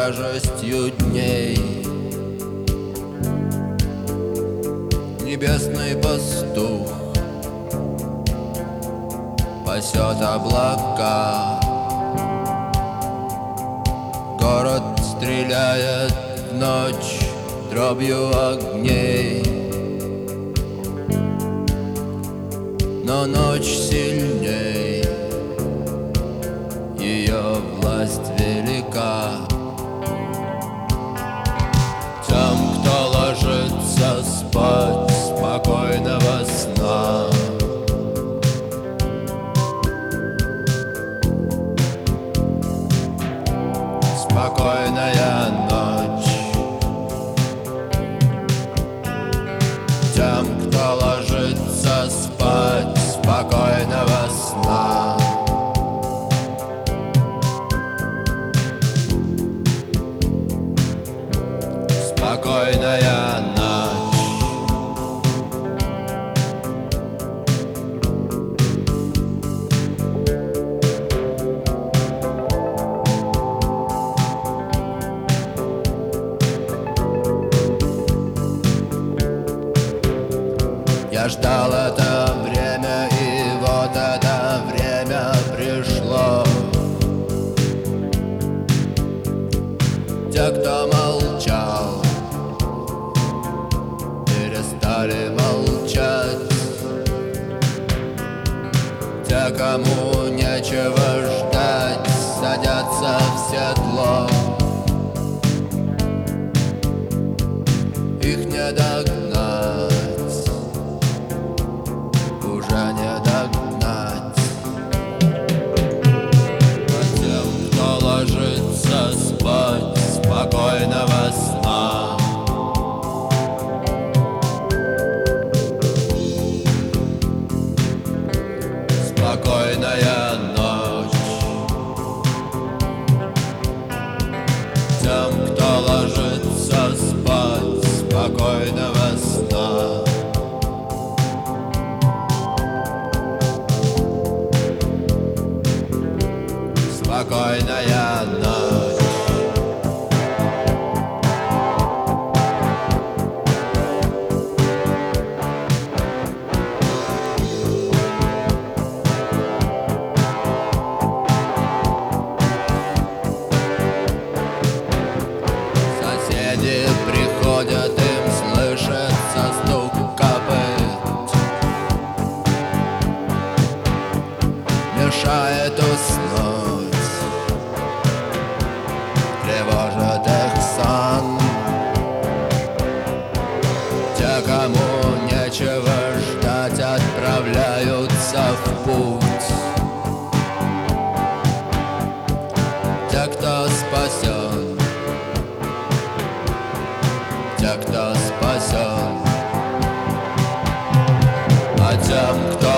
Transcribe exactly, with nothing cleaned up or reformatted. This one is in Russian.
тяжестью дней. Небесный пастух пасет облака. Город стреляет в ночь дробью огней, но ночь сильней, ее власть велика. Тем, кто ложится спать, спокойного сна. Спокойная ночь. Тем, кто ложится спать, спокойного сна. Спокойная ночь. Я ждал это время, и вот это время пришло. Те, кто молчал, перестали молчать. Те, кому нечего ждать, садятся в седло. Их не догнать, уже не догнать. А тем, кто ложится спать, спокойного сна. Спокойная ночь. Тем, кто ложится спать, спокойного сна. Спокойная ночь. Соседи приходят, им слышится стук копыт, мешает уснуть, тревожит их сон. Те, кому нечего ждать, отправляются в путь. Те, кто спасен, те, кто спасен, а тем, кто